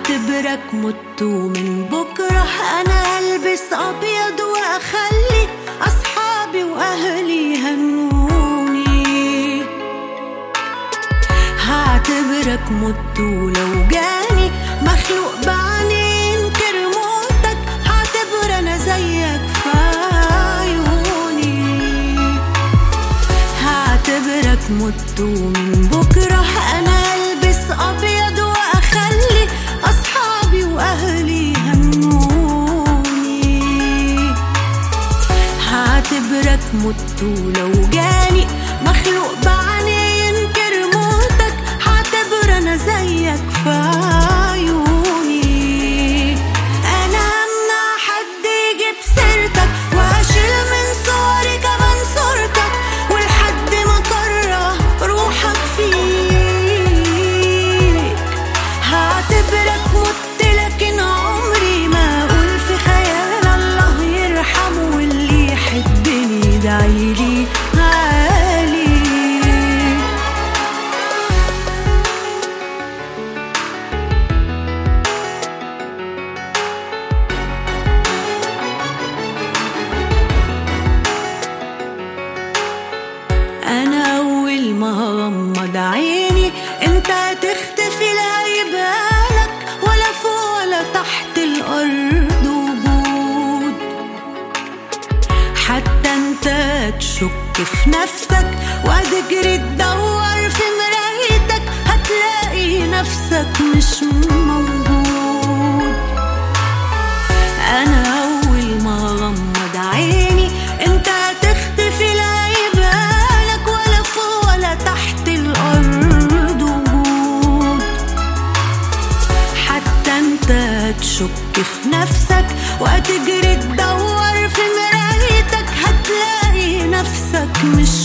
هعتبرك مت ومن بكرة أنا هلبس أبيض وأخلي أصحابي وأهلي يهنوني. هعتبرك مت ولو جاني مخلوق بعيني ينكر موتك هعتبر أنا زيك في عيوني. هعتبرك مت ومن بكرة أنا هلبس أبيض وأخلي أصحابي وأهلي يهنوني. هعتبرك مت ولو جاني مخلوق بعيني ينكر موتك هعتبر أنا زيك في عيوني. أنا همنع حد يجيب سيرتك وهشيل من صوري كمان صورتك ولحد ما كره روحك فيك. هعتبرك مت لكن عمري ما أقول في خيال الله يرحمه واللي يحبني يدعيلي عالي. أنا أول ما هغمض عيني أنت هتختفي لا يبالك ولا فوق ولا تحت الأرض وجود. حتى أنت تشك في نفسك وهتجري تدور في مرايتك هتلاقي نفسك مش موجود. أنا أول ما هغمض عيني أنت هتختفي لا يبالك ولا فوق ولا تحت الأرض وجود. حتى أنت تشك في نفسك وهتجري تدور في مرايتك هتلاقي نفسك مش